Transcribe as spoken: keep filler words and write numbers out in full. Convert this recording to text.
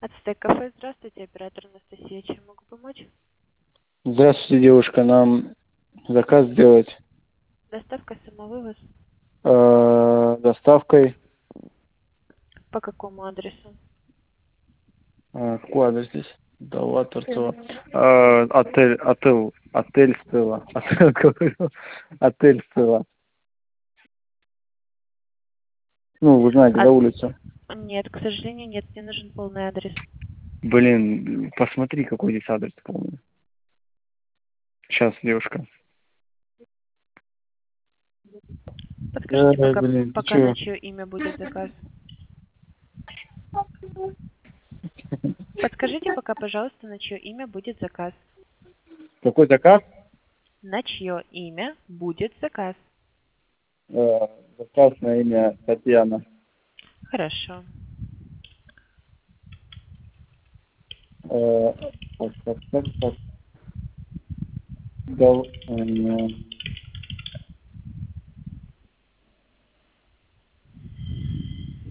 Ацтек кафе, здравствуйте, оператор Анастасия, чем могу помочь? Здравствуйте, девушка. Нам заказ сделать Доставка, самовывоз. э, доставкой. По какому адресу? Э, какой адрес здесь? Дала Торцова. Э, отель, отель, отель Стелла. Отель, говорю. Отель Стелла. Ну, вы знаете, А... да, улицу? Нет, к сожалению, нет, мне нужен полный адрес. Блин, посмотри, какой здесь адрес полный. Сейчас, девушка. Подскажите, Ай, пока, блин, ты пока на чё? чье имя будет заказ. Подскажите пока, пожалуйста, на чье имя будет заказ. Какой заказ? На чье имя будет заказ? Э, заказ на имя Татьяна. Хорошо. Э, так, так, так, так. Дал, э,